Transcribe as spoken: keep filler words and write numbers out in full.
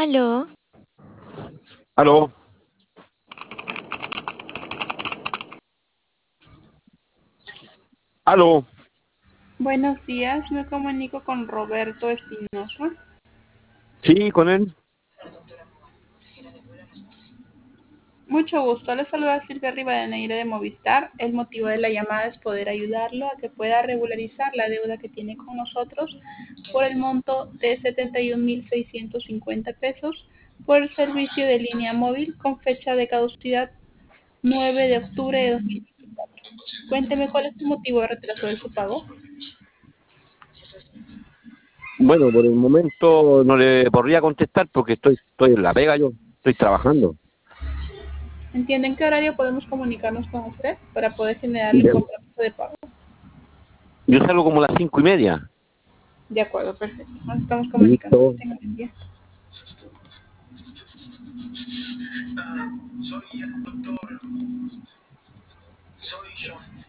Aló, Aló, aló. Buenos días, me comunico con Roberto Espinosa. Sí, con él. Mucho gusto, le saluda Silvia Rivadeneira de Movistar. El motivo de la llamada es poder ayudarlo a que pueda regularizar la deuda que tiene con nosotros por el monto de setenta y un mil seiscientos cincuenta pesos por el servicio de línea móvil con fecha de caducidad nueve de octubre de dos mil veinticuatro. Cuénteme cuál es su motivo de retraso de su pago. Bueno, por el momento no le podría contestar porque estoy, estoy en la pega yo, estoy trabajando. ¿Entiende en qué horario podemos comunicarnos con usted para poder generarle un Ya. compromiso de pago? Yo salgo como a las cinco y media. De acuerdo, perfecto. Nos estamos comunicando. Que Listo. tenga buen día. Soy el doctor. Soy yo.